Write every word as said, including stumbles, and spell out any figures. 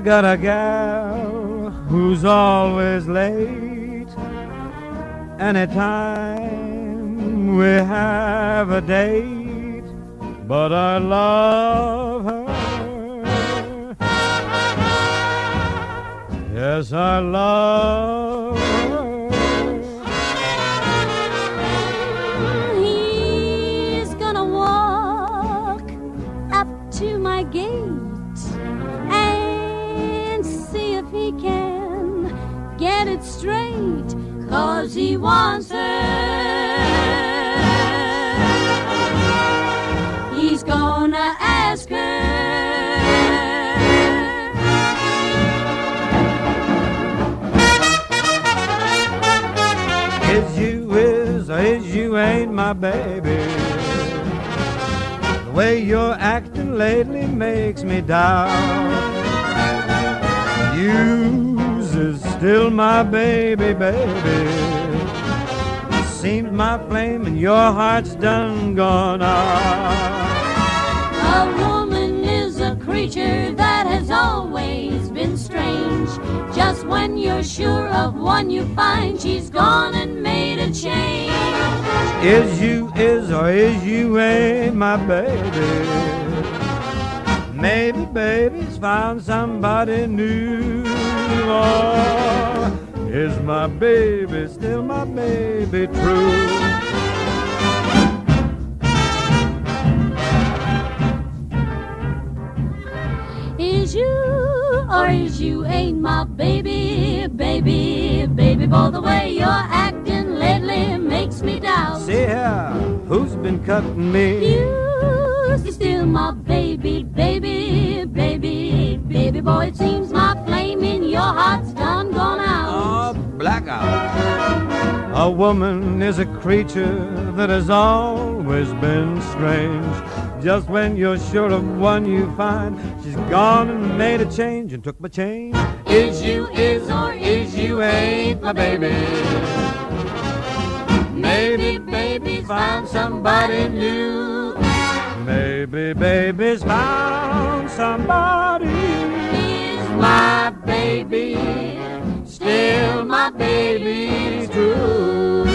got a gal who's always late. Anytime we have a date, but I love her. Yes, I love her. He's gonna walk up to my gate and see if he can get it straight, 'cause he wants her. He's gonna ask her. Is you is or is you ain't my baby? The way you're acting lately makes me doubt. You's is still my baby, baby. Seems my flame and your heart's done gone out. A woman is a creature that has always been strange. Just when you're sure of one, you find she's gone and made a change. Is you is or is you ain't my baby? Maybe baby's found somebody new. Or is my baby still my baby true? Is you or is you ain't my baby, baby, baby boy? The way you're acting lately makes me doubt. See here, who's been cutting me? You still my baby, baby, baby, baby boy. It seems my flame in your heart's done gone out. Oh, blackout. A woman is a creature that has always been strange. Just when you're sure of one, you find she's gone and made a change and took my change. Is you is or is you ain't my baby? Maybe baby's found somebody new. Maybe baby's found somebody. Is my baby still my baby true?